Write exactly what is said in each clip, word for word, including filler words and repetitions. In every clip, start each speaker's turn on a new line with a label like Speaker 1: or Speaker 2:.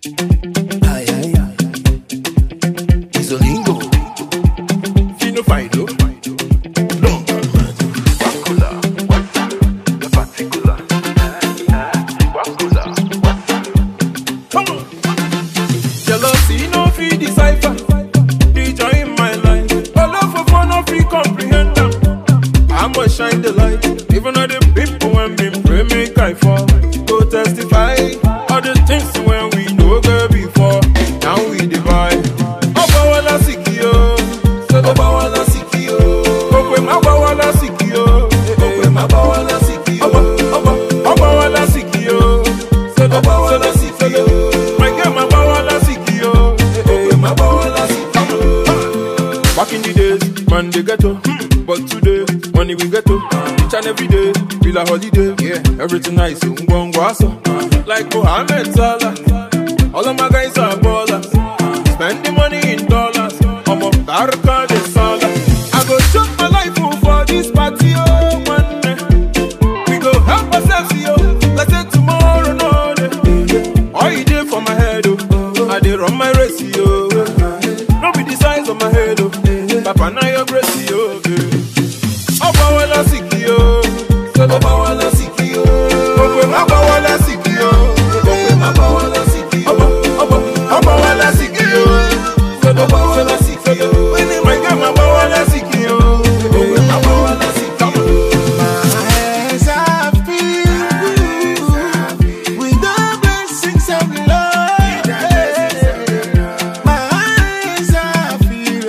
Speaker 1: Ay, ay, ay. Isolingo. Fino Fido. No. Wakula. The particular. Wakula. Come on. Jealousy no fit decipher. The joy in my life. All love for fun no fit comprehend them. I must shine the light. Even though the people when me pray make I fall. Go testify. All the things when we know go before. Now we divide. Oba wala sikio. Oba wala sikio. Okwe maba wala sikio. Okwe maba wala sikio. Oba Oba wala sikio. Oba wala sikio. My girl maba wala sikio. Okwe maba wala sikio. Back in the days, man they ghetto. But today, money we ghetto. Each and every day, feel a holiday. Yeah, everything nice. Like Mohammed Salah. All of my guys are ballers. Spend the money in dollars. I'm a Barca de Salah. I go chop my life for this party, oh man. We go help ourselves, yo. Let's say tomorrow, no day. All you did for my head, oh. I did run my race, yo. No be the size of my head, oh. Papa, now you're grace, yo. Oba wala sikio. Oba wala sikio. Okwe maba wala sikio. Okwe maba wala sikio. Oba Oba wala sikio. Oba wala sikio. My girl maba wala sikio. Okwe maba wala sikio.
Speaker 2: My eyes are filled with the blessings of the Lord. My eyes are filled.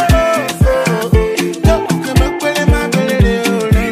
Speaker 2: Don't come up with my belly.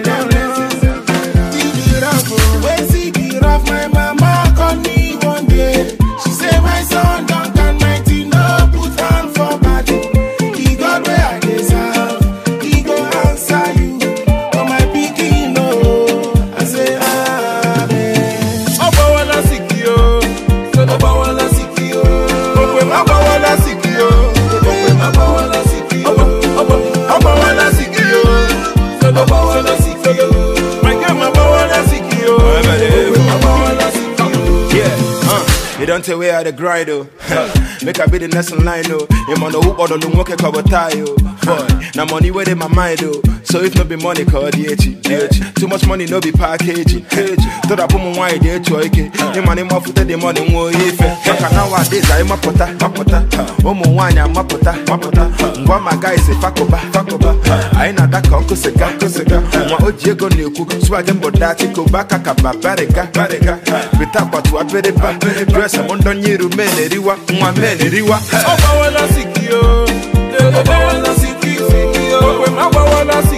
Speaker 2: When she get off, my mama called me one day. She said, my son, don't can mighty, no put on for body. He got where I deserve. He go answer you. For my picking, no. I say, amen.
Speaker 1: Oba wala sikio. Oba wala sikio. Okwe maba wala sikio. Okwe maba wala sikio. Oba Oba wala sikio. Oba wala sikio. My girl maba wala sikio. Okwe maba wala sikio.
Speaker 3: Yeah, uh, you don't tell where I the grind, oh. Make I be the next in line, oh. You man, the hoop or the look work cover tie, oh. Boy, now money where in my mind, oh. So if no be money, call the H. Too much money, no be packaging. Thought I put my wine there to okay. You man, him off with the money, more if it. Nowadays, I'm a potter, a potter. Oh, my wine, I'm a potter, a potter. One my guys say, Fakoba, Fakoba. I ain't that cock, Cosega, Cosega. My old Jago new cook, swagging, but that go back, a barriga, barriga. With that, but what very bad. Dress a Mondon, you men, Riwa, my men, Riwa.
Speaker 1: Oba wala sikio. Oba wala sikio. Okwe maba wala sikio.